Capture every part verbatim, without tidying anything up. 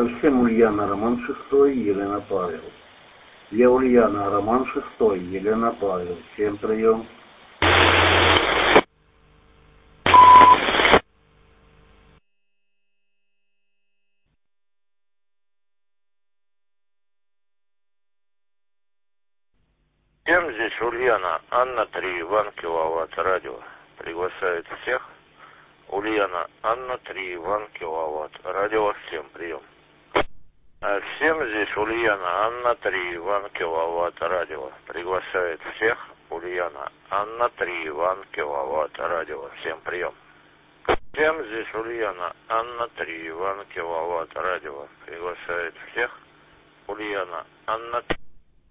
Всем Ульяна, роман шестой, Елена Павел. Я Ульяна, роман шестой, Елена Павел. Всем прием. Всем здесь Ульяна, Анна три, Иван Киловатт, радио. Приглашает всех. Ульяна, Анна три, Иван Киловатт, радио, всем прием. Всем здесь Ульяна, Анна три, Иван Киловатт, радио. Приглашает всех. Ульяна, Анна три, Иван Киловатт, радио, всем прием. Всем здесь Ульяна, Анна три, Иван Киловатт, радио. Приглашает всех. Ульяна, Анна три.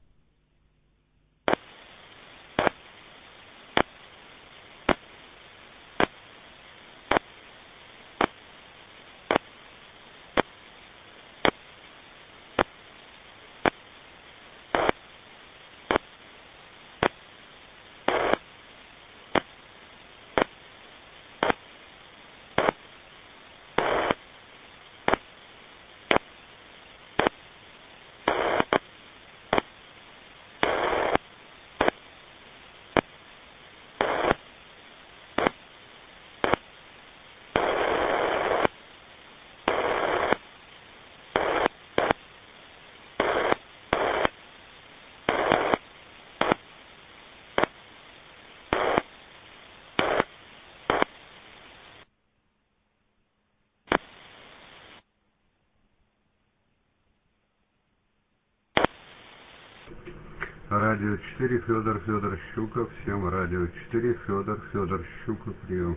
Радио четыре, Федор, Федор Щуков. Всем радио четыре, Федор, Федор Щуков, прием.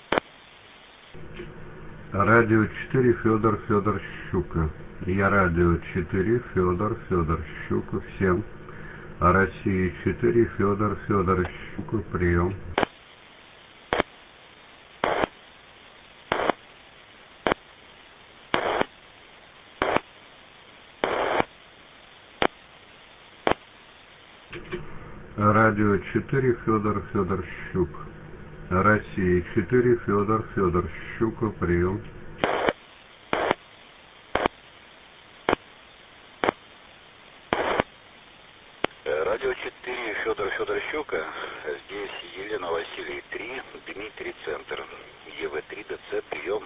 Радио четыре, Федор, Федор Щуков. Я радио четыре, Федор, Федор Щуков. Всем. Россия четыре, Федор, Федор Щуков, прием. Радио четыре, Федор, Федор Щуков. Россия четыре, Федор, Федор Щуков, прием. Радио четыре, Федор, Федор Щука. Здесь Елена Василий три, Дмитрий Центр. ЕВ три ДЦ, прием.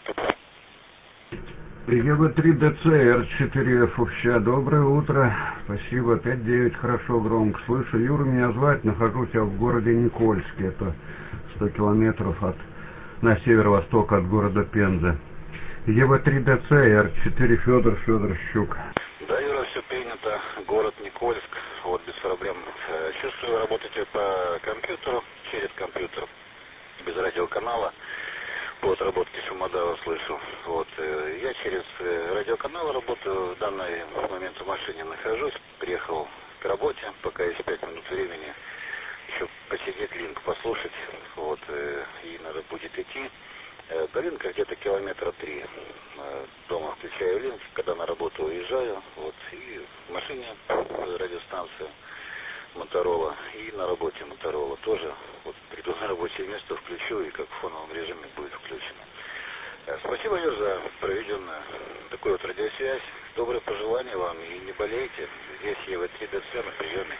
ЕВ три ДЦ, Р четыре Ф Обща. Доброе утро. Спасибо. пять девять, хорошо, громко. Слышу, Юра меня звать. Нахожусь я в городе Никольске. Это сто километров от, на северо-восток от города Пенза. ЕВ три ДЦ, Р четыре Федор, Федор Щук. Да, Юра, все принято. Город Никольск. Вот, без проблем. Чувствую, работаете по компьютеру, через компьютер, без радиоканала. Вот, работки Шумадава слышу. Вот, я через радиоканал работаю. В данный момент в машине нахожусь. Приехал к работе, пока есть пять минут времени. Еще посидеть, линк послушать. Вот, и надо будет идти. До линка где-то километра три. Дома включаю линк, когда на работу уезжаю. Вот, и в машине радиостанция Моторола. И на работе Моторола тоже. Вот, приду на рабочее место, включу, и как в фоновом режиме будет включено. Спасибо, Юр, за проведенную такую вот радиосвязь. Добрые пожелания вам и не болейте. Здесь ЕВ три ДЦ на приеме.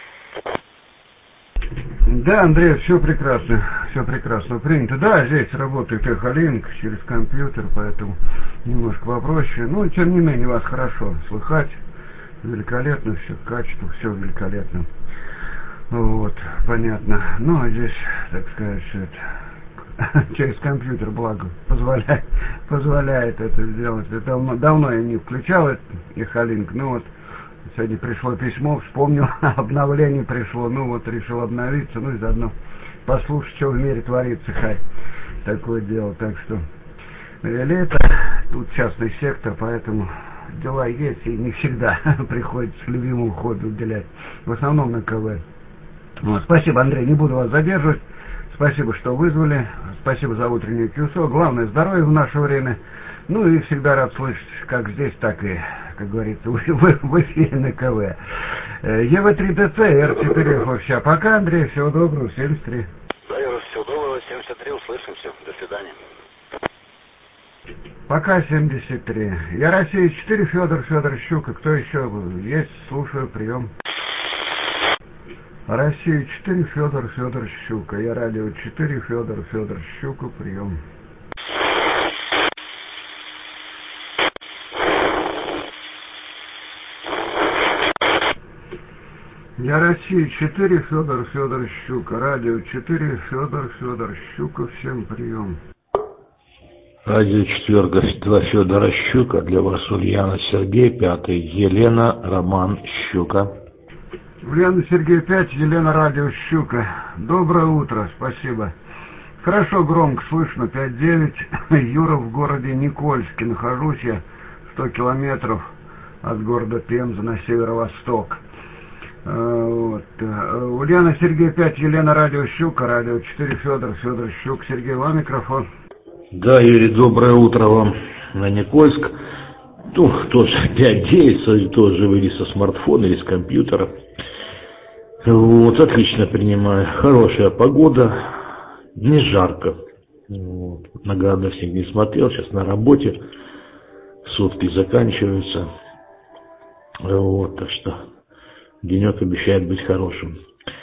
Да, Андрей, все прекрасно, все прекрасно принято. Да, здесь работает эхолинк через компьютер, поэтому немножко попроще. Но, тем не менее, вас хорошо слыхать. Великолепно все, качество, все великолепно. Вот, понятно. Ну, а здесь, так сказать, все это через компьютер, благо, позволяет, позволяет это сделать. Это давно я не включал этот эхолинк, ну вот, сегодня пришло письмо, вспомнил, обновление пришло, ну вот, решил обновиться, ну и заодно послушать, что в мире творится, хай, такое дело. Так что, лето, тут частный сектор, поэтому дела есть, и не всегда приходится любимому ходу уделять, в основном на КВ. Вот, спасибо, Андрей, не буду вас задерживать. Спасибо, что вызвали. Спасибо за утреннее кюсо. Главное, здоровье в наше время. Ну и всегда рад слышать, как здесь, так и, как говорится, в, в эфире на КВ. ЕВ три ДЦ, Р четыре Ф. Пока, Андрей, всего доброго, семьдесят три. Да, Юра, всего доброго, семьдесят три, услышимся. До свидания. Пока семьдесят три. Я Россия четыре, Федор, Федор Щука. Кто еще есть? Слушаю, прием. Россия четыре, Федор, Федор Щука. Я радио четыре, Федор, Федор Щука, прием. Я Россия четыре, Федор, Федор Щука. Радио четыре, Федор, Федор Щука. Всем прием. Радио четверга, два Федора Щука. Для вас Ульяна, Сергей, пятый, Елена, Роман, Щука. Ульяна, Сергей, пять, Елена, радио Щука. Доброе утро, спасибо. Хорошо, громко слышно, пять девять. Юра, в городе Никольске. Нахожусь я сто километров от города Пенза на северо-восток. Вот. Ульяна, Сергей, пять, Елена, радио Щука. Радио четыре, Федор, Федор Щук. Сергей, вам микрофон. Да, Юрий, доброе утро вам на Никольск. Ну, тоже пять девять, тоже выйди со смартфона или с компьютера. Вот, отлично принимаю. Хорошая погода, не жарко. Вот. На города всех не смотрел, сейчас на работе. Сутки заканчиваются. Вот, так что денек обещает быть хорошим.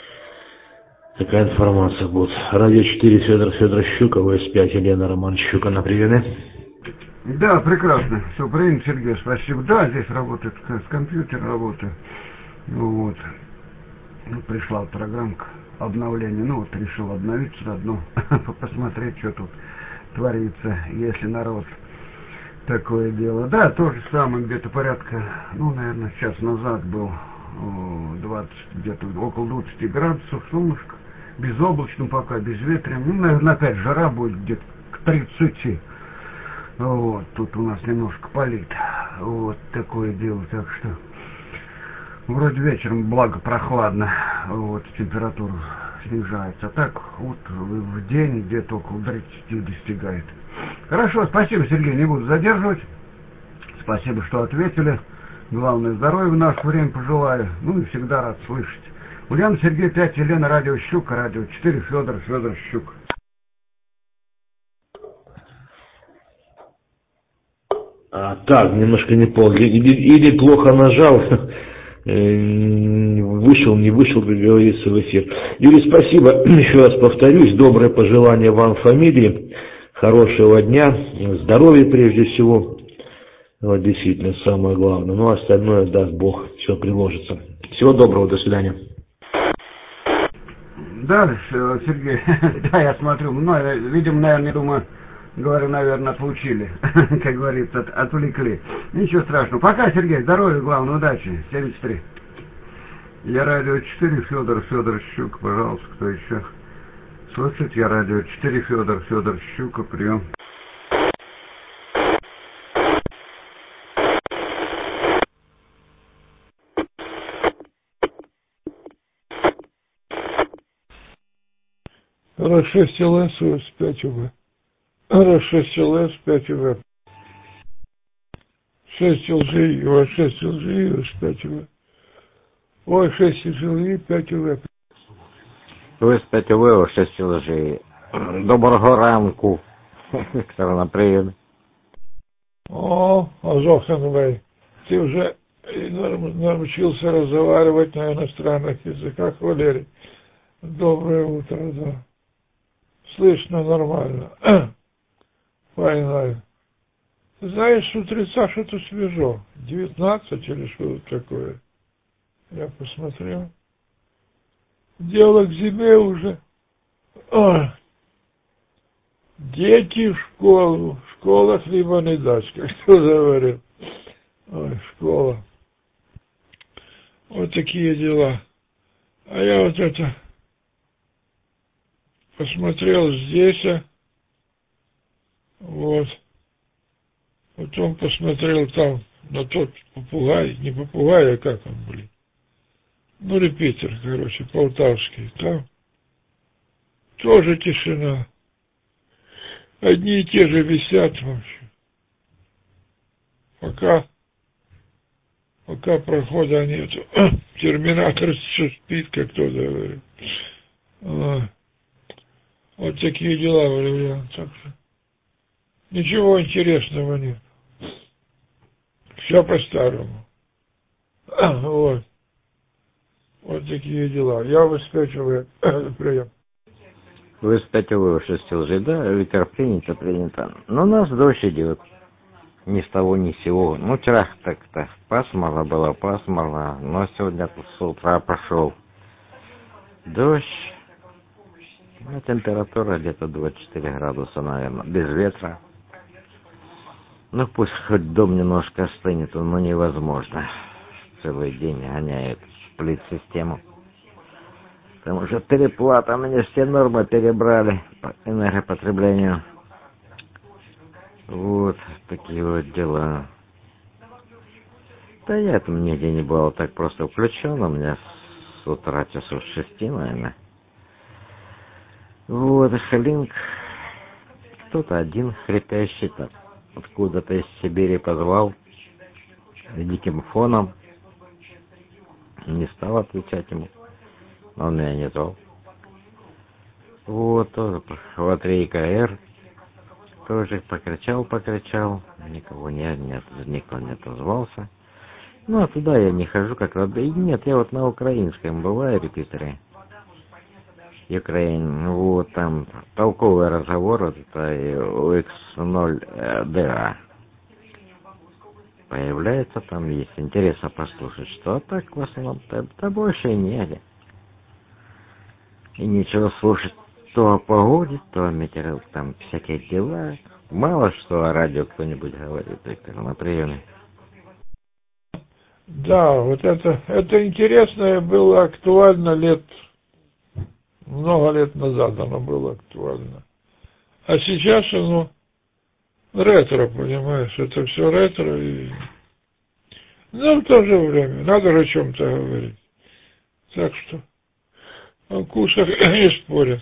Такая информация будет. Радио четыре, Федор, Федор Щука, ВС пять, Елена, Роман Щука на приеме. Да, прекрасно. Все, принято, Сергей, спасибо. Да, здесь работает, с компьютером работаю. Вот. Ну, пришла вот программка обновления. Ну, вот решил обновить заодно, посмотреть, что тут творится, если народ такое дело. Да, то же самое, где-то порядка, ну, наверное, час назад был двадцать, где-то около двадцати градусов, солнышко, безоблачно пока, безветренно. Ну, наверное, опять жара будет где-то к тридцати. Вот, тут у нас немножко палит. Вот такое дело, так что вроде вечером, благо, прохладно. Вот, температура снижается. А так, вот в день где-то около тридцати достигает. Хорошо, спасибо, Сергей, не буду задерживать. Спасибо, что ответили. Главное, здоровья в наше время пожелаю. Ну и всегда рад слышать. Ульяна, Сергей, пять, Елена, радио Щука, радио четыре, Федор, Федор Щук. А, так, немножко не понял. Или, или плохо нажал, вышел, не вышел, как говорится, в эфир. Юрий, спасибо. Еще раз повторюсь. Доброе пожелание вам, фамилии. Хорошего дня. Здоровья прежде всего. Вот, действительно, самое главное. Ну, остальное, даст Бог, все приложится. Всего доброго, до свидания. Да, Сергей, да, я смотрю, ну, видимо, наверное, думаю, говорю, наверное, отлучили, как говорится, от, отвлекли. Ничего страшного. Пока, Сергей, здоровья, главное, удачи. семьдесят три. Я радио четыре, Федор, Федор Щук, пожалуйста, кто еще? Слушайте, я радио четыре, Федор, Федор Щука, прием. эр шесть эл эс УС пять УВ. эр шесть эл эс пять УВ. шесть эл джи и ОС шесть эл джи и ОС пять УВ. ОС шесть эл джи и пять УВ. ОС пять УВ, ОС шесть ел джи. Доброго ранку. Хто на прийомі? О, Азовхенвей, ты уже научился разговаривать на иностранных языках, Валерий. Доброе утро, да. Слышно нормально. Файна. Ты знаешь, с утреца что-то свежо. девятнадцать или что-то такое. Я посмотрел. Дело к зиме уже. Ой. Дети в школу. Школа хлеба не даст, как кто говорил. Ой, школа. Вот такие дела. А я вот это посмотрел здесь, вот. Потом посмотрел там на тот попугай, не попугай, а как он, блин. Ну, репетер, короче, полтавский. Там тоже тишина. Одни и те же висят вообще. Пока, пока прохода нету. Терминатор все спит, как кто-то говорит. А, вот такие дела, Валерьян. Так что Ничего интересного нет. Все по-старому. Вот. Вот такие дела. Я обеспечиваю прием. Вы обеспечиваете вы шесть лжи, да? Ветер принято, принято. Но у нас дождь идет. Ни с того, ни с сего. Ну, вчера так-то пасмурно было, пасмурно. Но сегодня с утра пошел дождь. Ну, температура где-то двадцать четыре градуса, наверное. Без ветра. Ну, пусть хоть дом немножко остынет, но невозможно. Целый день гоняет сплит-систему. Потому что переплата, мне все нормы перебрали по энергопотреблению. Вот такие вот дела. Да я там нигде не был, так просто включен, у меня с утра часов шести, наверное. Вот, Халинк. Кто-то один хрипящий там откуда-то из Сибири позвал диким фоном. Не стал отвечать ему. Он меня не звал. Вот, тоже Латрейка Р. Тоже покричал, покричал. Никого не, нет, никто не отозвался. Ну, а туда я не хожу, как раз. И нет, я вот на украинском бываю, репетиторе. Украин, вот там толковый разговор, вот это у икс ноль ди эй. Появляется там, есть интересно послушать, что, а так в основном-то да больше негде. И нечего слушать то о погоде, то о метеорологии, там всякие дела. Мало что о радио кто-нибудь говорит, Виктор, на приеме. Да, вот это, это интересное было актуально лет, много лет назад оно было актуально. А сейчас оно ретро, понимаешь, это все ретро. И... Но в то же время надо о чем-то говорить. Так что о вкусах не спорят.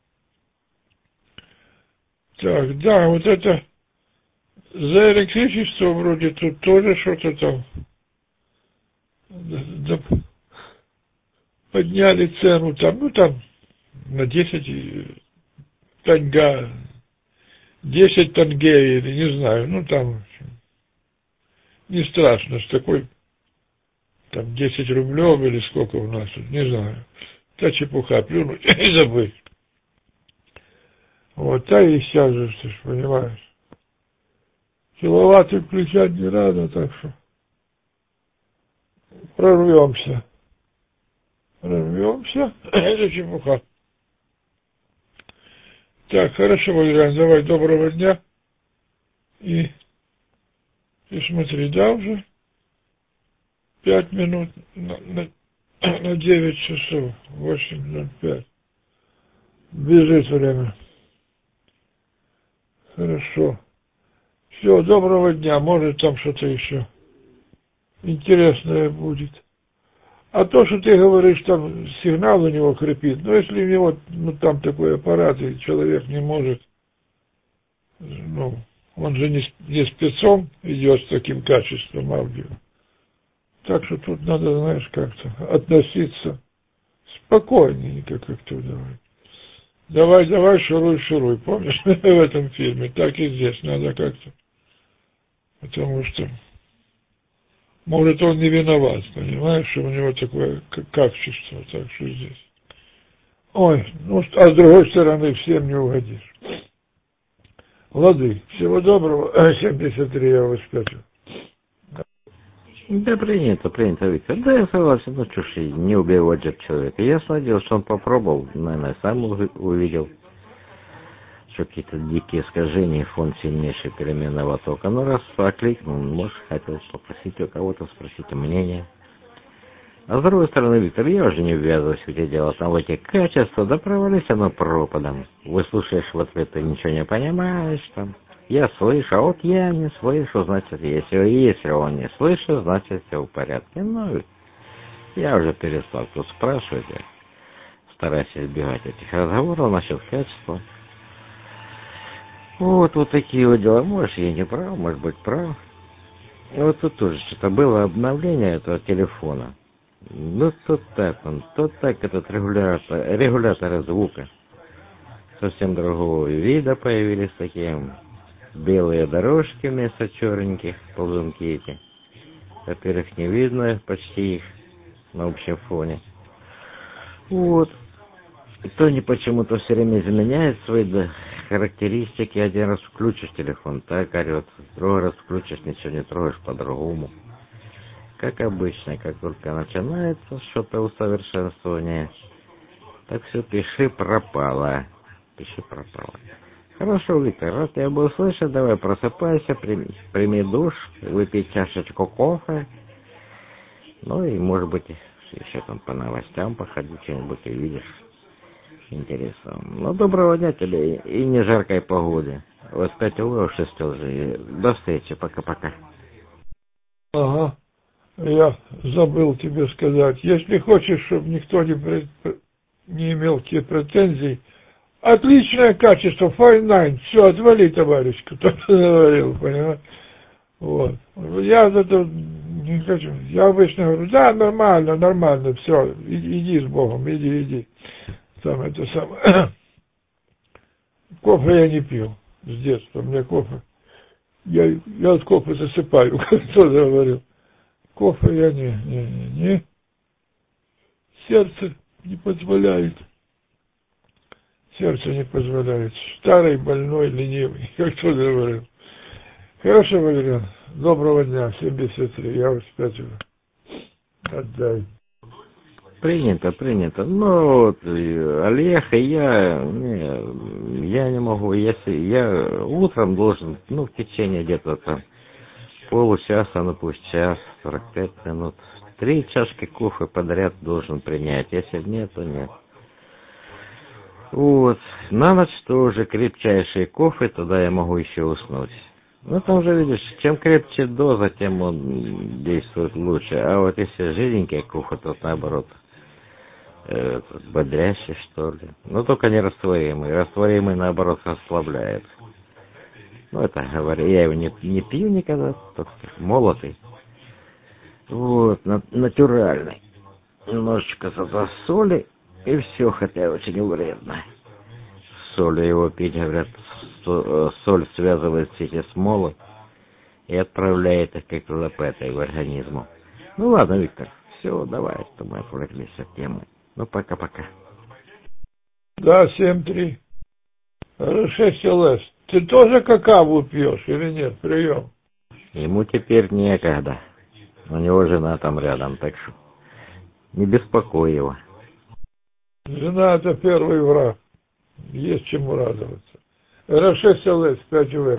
Так, да, вот это за электричество вроде тут тоже что-то там да, да, подняли цену там, ну там на десять танга, десять тенге или не знаю, ну там в общем, не страшно, с такой там десять рублев или сколько у нас тут, не знаю. Та чепуха, плюнуть и забыть. Вот, та и вся же, ты ж понимаешь. Киловатты включать не надо, так что прорвемся. Прорвемся. Это чепуха. Так, хорошо, Валерьян, давай, доброго дня. И ты смотри, да, уже пять минут на, на, на девять часов, восемь ноль пять. Бежит время. Хорошо. Все, доброго дня. Может, там что-то еще интересное будет. А то, что ты говоришь, там сигнал у него хрипит, но если у него ну, там такой аппарат, и человек не может, ну, он же не, не спецом идет с таким качеством аудио. Так что тут надо, знаешь, как-то относиться спокойненько как-то давай. Давай, давай, шуруй, шуруй. Помнишь, в этом фильме? Так и здесь надо как-то. Потому что, может, он не виноват, понимаешь, что у него такое качество, так что здесь. Ой, ну, а с другой стороны, всем не угодишь. Лады, всего доброго. семьдесят три я успею. Да принято, принято, Виктор. Да, я согласен, ну чушь, не убивать же человека. Я смотрел, что он попробовал, наверное, сам увидел, что какие-то дикие искажения, фон сильнейший переменного тока. Ну, раз окликнул, может, хотел попросить у кого-то, спросить мнение. А с другой стороны, Виктор, я уже не ввязываюсь в эти дела, там в эти качества, да провались оно пропадом. Вы слушаешь в ответ, ты ничего не понимаешь, там. Я слышу, а вот я не слышу, значит, если, если он не слышит, значит, все в порядке. Ну, я уже перестал тут спрашивать, я стараюсь избегать этих разговоров насчет качества. Вот, вот такие вот дела. Может, я не прав, может быть, прав. И вот тут тоже что-то было обновление этого телефона. Ну, то так он, то так этот регулятор, регуляторы звука совсем другого вида появились такие. белые дорожки вместо черненьких, ползунки эти. Во-первых, не видно почти их на общем фоне. Вот. И то не почему-то все время изменяет свои да, характеристики. Один раз включишь телефон, так орет. Другой раз включишь, ничего не трогаешь по-другому. Как обычно, как только начинается что-то усовершенствование, так все пиши пропало. Пиши пропало. Хорошо, Виктор, раз я был слышать, давай просыпайся, прими, прими душ, выпей чашечку кофе. Ну и, может быть, еще там по новостям походи, что-нибудь увидишь. Интересно. Ну, доброго дня тебе и не жаркой погоды. Вот пять улов, шесть уже. До встречи, пока-пока. Ага. Я забыл тебе сказать. Если хочешь, чтобы никто не, пред... не имел тебе претензий, отличное качество, файн найн. Все, отвали, товарищ, кто-то говорил, понимаешь? Вот. Я это не хочу. Я обычно говорю, да, нормально, нормально, все, иди, иди с Богом, иди, иди. Там это самое. Кофе я не пил с детства. Мне кофе. Я, я от кофе засыпаю, кто-то говорил. Кофе я не, не, не, не. Сердце не позволяет. Сердце не позволяет. Старый, больной, ленивый, как кто-то говорил. Хорошо, Валериан. Доброго дня. семьдесят три. Я вас пять уже. Отдай. Принято, принято. Ну, вот, Олег и я, не, я не могу, если я утром должен, ну, в течение где-то там получаса, ну, пусть час, сорок пять минут, три чашки кофе подряд должен принять, если нет, то нет. Вот, на ночь тоже крепчайший кофе, тогда я могу еще уснуть. Ну, там же, видишь, чем крепче доза, тем он действует лучше, а вот если жирненький кофе, то наоборот, Э, бодрящий, что ли. Но только не растворимый. Растворимый, наоборот, расслабляет. Ну, это, говорю, я его не, не пью никогда, только молотый. Вот, на, натуральный. Немножечко за соли, и все, хотя очень вредно. Солью его пить, говорят, со, соль связывает все эти смолы и отправляет их как лапетой в организм. Ну, ладно, Виктор, все, давай, что мы отвлеклись от темы. Ну, пока-пока. Да, семь три. шесть ЛС. Ты тоже какаву пьешь или нет? Прием. Ему теперь некогда. У него жена там рядом, так что не беспокой его. Жена — это первый враг. Есть чему радоваться. эр шесть ЛС, пять В.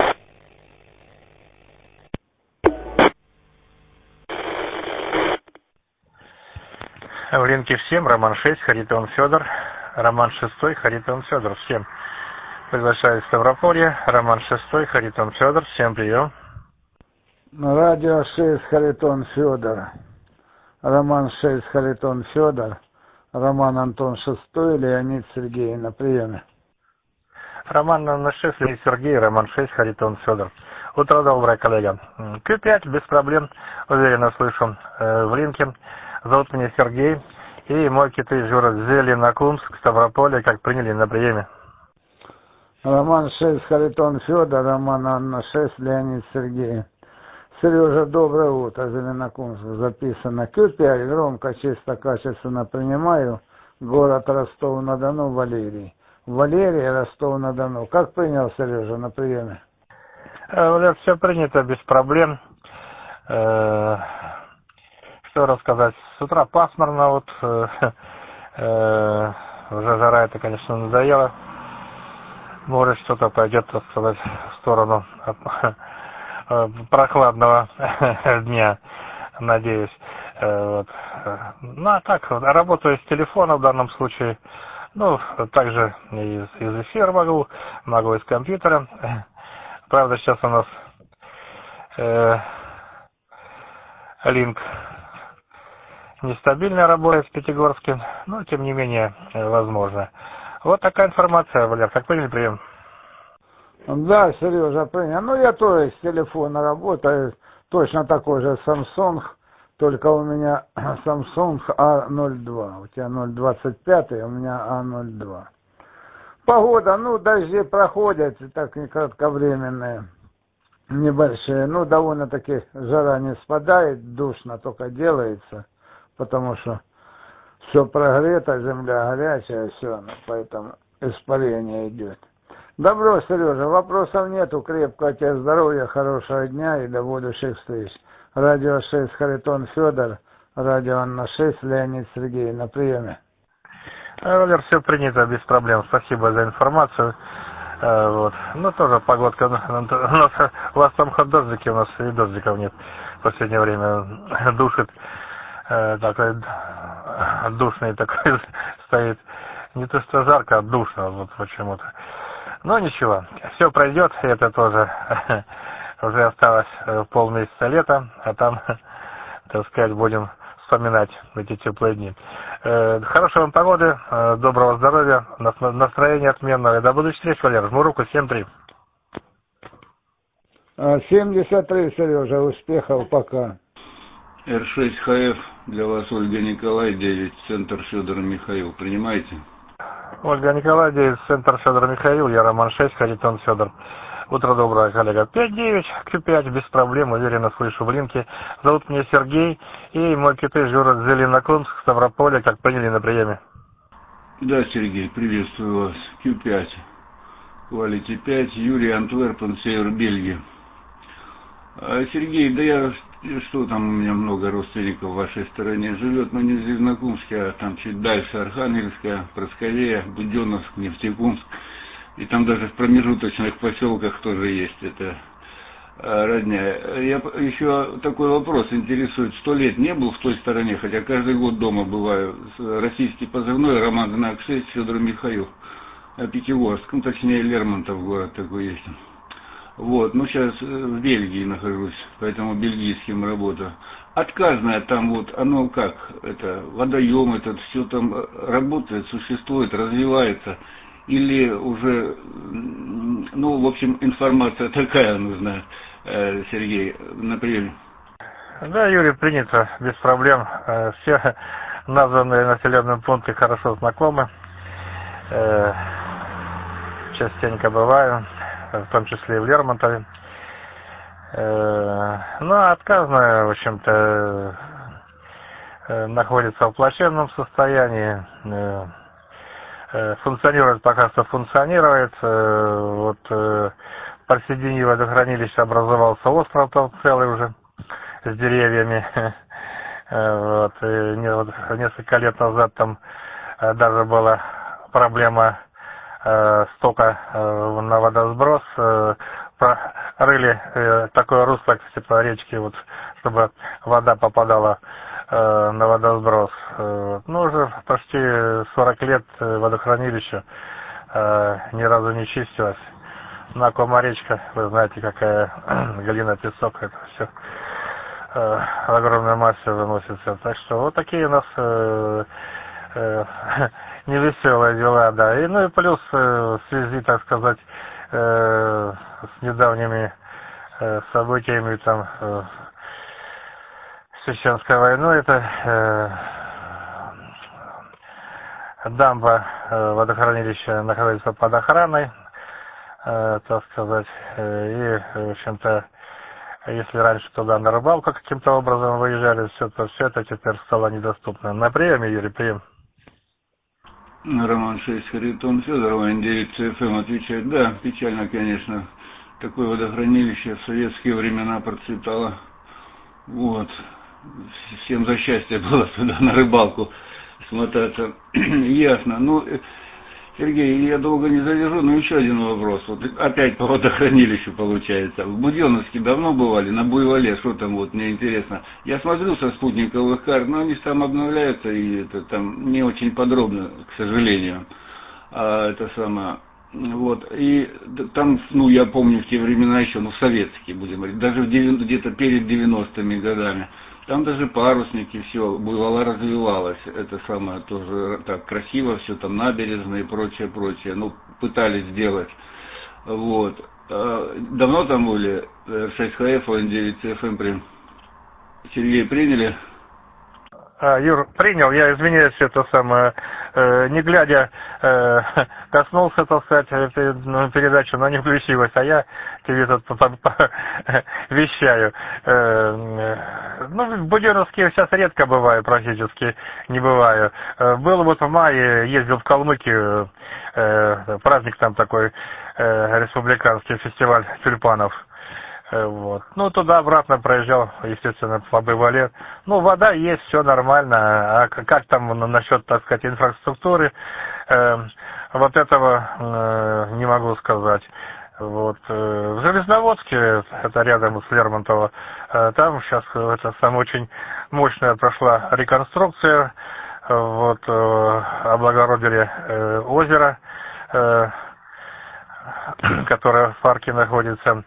В линке всем, Роман шесть, Харитон Федор, Роман шесть, Харитон Федор, всем. Приглашаю в Ставрополье, Роман шесть, Харитон Федор, всем прием. Радио шесть, Харитон Федор, Роман шесть, Харитон Федор, Роман Антон шесть, Леонид Сергей на приеме. Роман шесть, Леонид Сергей, Роман шесть, Харитон Федор. Утро доброе, коллега. Q пять, без проблем, уверенно слышу, в линке. Зовут меня Сергей, и мой киты Жура Зеленокумск, Ставрополье, как приняли на приеме. Роман шесть, Харитон Федор, Роман Анна шесть, Леонид Сергей. Сережа, доброе утро, Зеленокумск, записано. Q пять, громко, чисто, качественно принимаю. Город Ростов-на-Дону, Валерий. Валерий, Ростов-на-Дону. Как принял Сережа на приеме? Валер, все принято, без проблем. Что рассказать? С утра пасмурно, вот, э, э, уже жара это, конечно, надоело. Может, что-то пойдет, так сказать, в сторону э, прохладного дня, надеюсь. Э, вот. Ну, а так, работаю с телефона в данном случае. Ну, также из, из эфира могу, могу из компьютера. Правда, сейчас у нас э, линк нестабильно работает в Пятигорске, но тем не менее возможно. Вот такая информация, Валер. Как приняли прием? Да, Сережа, принял. Ну, я тоже с телефона работаю. Точно такой же Samsung, только у меня Samsung А ноль два. У тебя ноль двадцать пять, у меня А ноль два. Погода, ну, дожди проходят, так не кратковременные. небольшие. Ну, довольно-таки жара не спадает, душно только делается, потому что все прогрето, земля горячая, все, поэтому испарение идет. Добро, Сережа, вопросов нету, крепкого тебе здоровья, хорошего дня и до будущих встреч. Радио шесть, Харитон Федор, радио Анна шесть, Леонид Сергей, на приеме. Валер, все принято, без проблем, спасибо за информацию. Вот. Ну, тоже погодка, у нас, у вас там хоть дождики, у нас и дождиков нет в последнее время, душит, такой душный такой стоит, не то что жарко, а душно вот почему-то. Но ничего, все пройдет, это тоже уже осталось полмесяца лета, а там, так сказать, будем вспоминать эти теплые дни. Хорошей вам погоды, доброго здоровья, настроения отменного. И до будущих встреч, Валер. Жму руку, семь три. семьдесят три, Сережа, успехов, пока. эр шесть ха эф, для вас Ольга Николай, девять, центр Федор Михаил. Принимаете? Ольга Николай, девять, центр Федор Михаил, я Роман шесть, Харитон Федор. Утро доброе, коллега. пять девять, кью пять, без проблем, уверенно слышу в линке. Зовут меня Сергей, и мой кипиш город Зеленокумск, Ставрополе, как приняли на приеме. Да, Сергей, приветствую вас. кью пять, Quality пять, Юрий, Антверпен, Север, Бельгия. А, Сергей, да я, что там, у меня много родственников в вашей стороне живет, но не в Зеленокумске, а там чуть дальше, Архангельская, Просковея, Буденновск, Нефтекумск. И там даже в промежуточных поселках тоже есть это родня. Я еще такой вопрос интересует. Сто лет не был в той стороне, хотя каждый год дома бываю. Российский позывной, Роман знак шесть, Федор Михаил. Пятигорск, ну точнее Лермонтов город такой есть. Вот, ну сейчас в Бельгии нахожусь, поэтому бельгийским работаю. Отказное там вот, оно как, это водоем этот, все там работает, существует, развивается. Или уже, ну, в общем, информация такая нужна, Сергей, на приеме. Да, Юрий, принято, без проблем. Все названные населенные пункты хорошо знакомы. Частенько бываю, в том числе и в Лермонтове. Ну, а отказная, в общем-то, находится в плачевном состоянии. Функционирует, пока что функционирует. Вот посередине водохранилища образовался остров там целый уже с деревьями. Вот. И вот несколько лет назад там даже была проблема стока на водосброс. Прорыли такое русло типа речки, вот, чтобы вода попадала на водосброс. Ну, уже почти сорок лет водохранилище ни разу не чистилось. На Комаречка, вы знаете, какая глина, песок, это все в огромной массе выносится. Так что вот такие у нас э, э, невеселые дела, да. И, ну и плюс э, в связи, так сказать, э, с недавними э, событиями там э, Чеченской войной, это э, дамба э, водохранилища находится под охраной, э, так сказать, э, и, в общем-то, если раньше туда на рыбалку каким-то образом выезжали, все, то все это теперь стало недоступно. На приеме, Юрий, прием. Роман шесть, Харитон Федор, Н девять, Цэ Эф Эм отвечает, да, печально, конечно, такое водохранилище в советские времена процветало. Вот. Всем за счастье было туда на рыбалку смотаться. Ясно. Ну, Сергей, я долго не задержу, но еще один вопрос. Вот опять по водохранилищу получается. В Буденновске давно бывали, на Буйволе, что там вот, мне интересно. Я смотрю со спутниковых карт, но они там обновляются, и это там не очень подробно, к сожалению. А это самое... Вот, и там, ну, я помню в те времена еще, ну, советские, будем говорить, даже где-то перед девяностыми годами. Там даже парусники, все, буйвола развивалась, это самое тоже так красиво, все там набережные и прочее, прочее, ну, пытались сделать, вот. Давно там были эр шесть ха эф, Н девять Цэ Эф Эм при... Сергей, приняли? А, Юр, принял, я извиняюсь, это самое, э, не глядя, э, коснулся, так сказать, этой ну, передачи, но не включилась, а я тебе тут вещаю. Ну, в Буденновске сейчас редко бываю, практически не бываю. Был вот в мае, ездил в Калмыкию, праздник там такой, республиканский фестиваль тюльпанов. Вот. Ну, туда-обратно проезжал, естественно, по Байвале. Ну, вода есть, все нормально. А как там насчет, так сказать, инфраструктуры? Э, вот этого э, не могу сказать. Вот. Э, в Железноводске, это рядом с Лермонтово, э, там сейчас это самая очень мощная прошла реконструкция. Вот, э, облагородили э, озеро, э, которое в парке находится.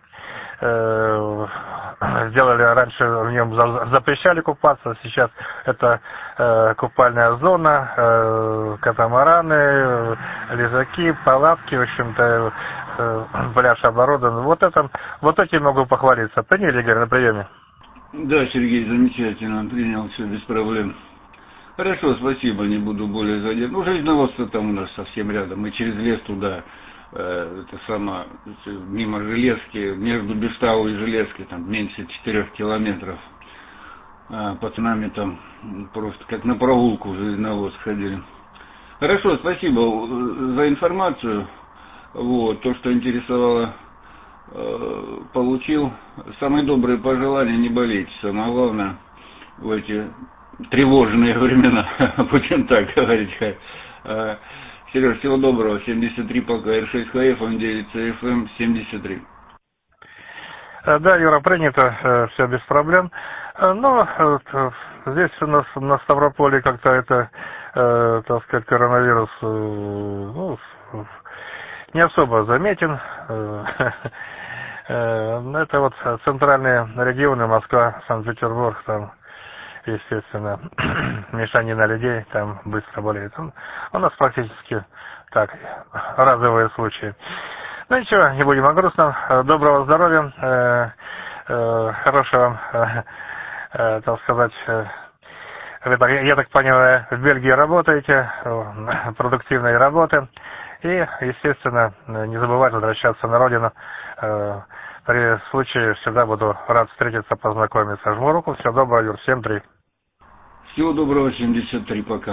Сделали раньше, в нем запрещали купаться, сейчас это э, купальная зона, э, катамараны, лежаки, палатки, в общем-то, э, пляж оборудован. Вот это, вот этим могу похвалиться. Приняли, Игорь, на приеме? Да, Сергей, замечательно, принял, все без проблем. Хорошо, спасибо, не буду более задерживать. Ну, Железноводство там у нас совсем рядом, мы через лес туда. Это само, мимо Железки, между Бестау и Железкой, там меньше четырех километров. Пацанами там просто как на прогулку в Железноводск ходили. Хорошо, спасибо за информацию. Вот, то, что интересовало, получил. Самые добрые пожелания, не болейте, самое главное в эти тревожные времена, будем так говорить. Сереж, всего доброго. семьдесят три пока, эр шесть ха эф, эм девять цэ эф эм семьдесят три. Да, Юра, принято, все без проблем. Но здесь у нас на Ставрополе как-то это, так сказать, коронавирус ну, не особо заметен. Это вот центральные регионы, Москва, Санкт-Петербург, там, естественно, мешанина людей, там быстро болеет. У нас практически так, разовые случаи. Ну ничего, не будем о грустном. Доброго здоровья, э, э, хорошего, э, э, так сказать, э, вы, я так понимаю, в Бельгии работаете, э, продуктивной работы. И, естественно, не забывать возвращаться на родину. Э, при случае всегда буду рад встретиться, познакомиться. Жму руку, всего доброго, Юр, семь три. Всего доброго, семьдесят три, пока.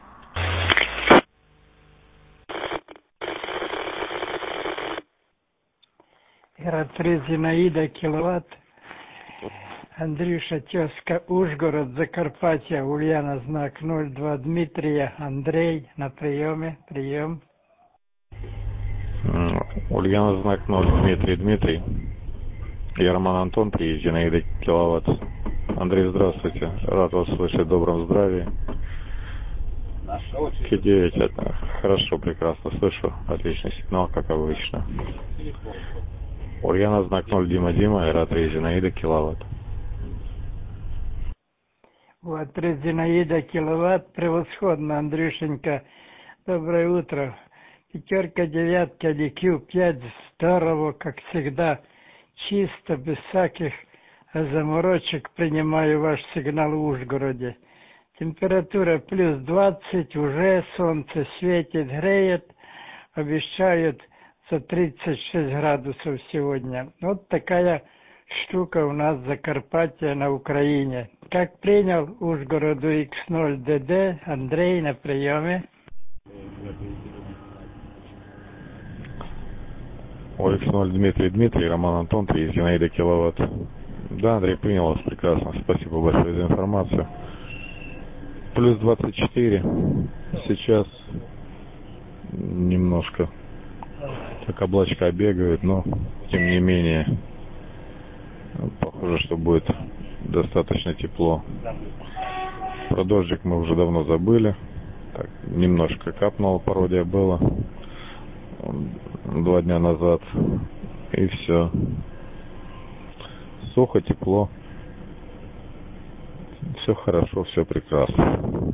Эр три Зинаида, киловатт. Андрюша, тезка, Ужгород, Закарпатье, Ульяна, знак ноль два, Дмитрия, Андрей, на приеме, прием. Ульяна, знак ноль, Дмитрий, Дмитрий. Я Роман Антон, три Зинаида, киловатт. Андрей, здравствуйте. Рад вас слышать в добром здравии. К девять, это хорошо, прекрасно слышу. Отличный сигнал, как обычно. Ульяна, знак ноль, Дима, Дима, Эр три Зинаида, киловатт. Вот, три Зинаида, киловатт, превосходно, Андрюшенька. Доброе утро. Пятерка, девятка, ди кью пять, здорово, как всегда. Чисто, без всяких заморочек принимаю ваш сигнал в Ужгороде. Температура плюс двадцать, уже солнце светит, греет, обещают за тридцать шесть градусов сегодня. Вот такая штука у нас в Закарпатье на Украине. Как принял Ужгороду икс ноль дэ дэ, Андрей на приеме. О, икс ноль Дмитрий, Дмитрий, Роман Антон, три Зинаида, киловатт. Да, Андрей, принял вас прекрасно. Спасибо большое за информацию. Плюс двадцать четыре. Сейчас немножко как облачка бегают, но тем не менее похоже, что будет достаточно тепло. Про дождик мы уже давно забыли. Так, немножко капнула, пародия была два дня назад. И все. Сухо, тепло. Все хорошо, все прекрасно.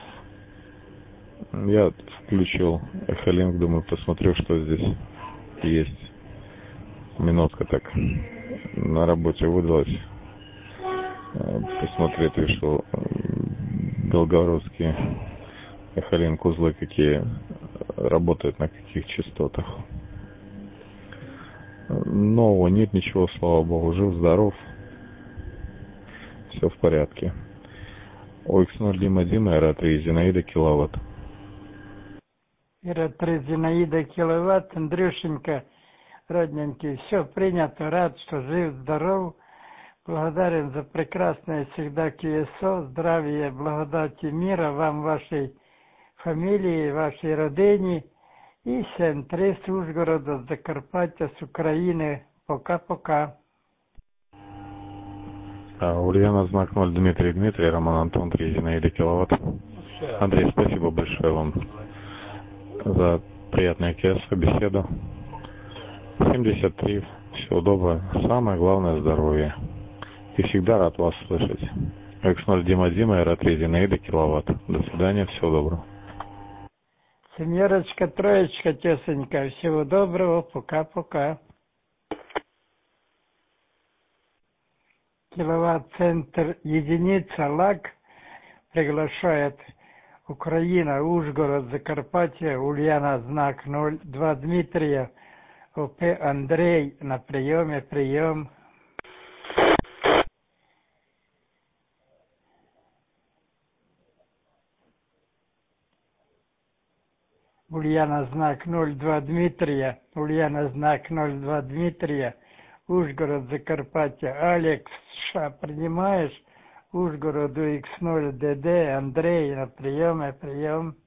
Я включил Эхолинк, думаю, посмотрю, что здесь есть. Минутка так на работе выдалась. Посмотреть, решил белгородские Эхолинк узлы какие работает на каких частотах. Нового нет ничего, слава богу, жив-здоров, все в порядке. о икс ноль Дима Дима, Эр три Зинаида киловатт. Эр три Зинаида киловатт, Андрюшенька, родненький, все принято, рад, что жив-здоров. Благодарен за прекрасное всегда КСО, здравия, благодати, мира вам, вашей фамилии, вашей родине и семь три с Ужгорода, с Закарпаття, с Украины. Пока-пока. А, Ульяна, знак ноль, Дмитрий Дмитрий, Роман Антон, три Зинаида киловатт. Андрей, спасибо большое вам за приятную КСО, беседу. семьдесят три, всего доброго, самое главное здоровье. И всегда рад вас слышать. о икс ноль Дима Дима, Эр три Зинаида киловатт. До свидания, всего доброго. Семерочка, троечка, тесенька, всего доброго, пока-пока. Киловатт-центр единица ЛАК приглашает Украина, Ужгород, Закарпатье, Ульяна, знак ноль два Дмитрия, ОП Андрей на приеме, прием. Ульяна, знак ноль два Дмитрия, Ульяна, знак ноль два Дмитрия, Ужгород, Закарпатье, Алекс, США, принимаешь? Ужгороду икс ноль ДД, Андрей на приеме, прием.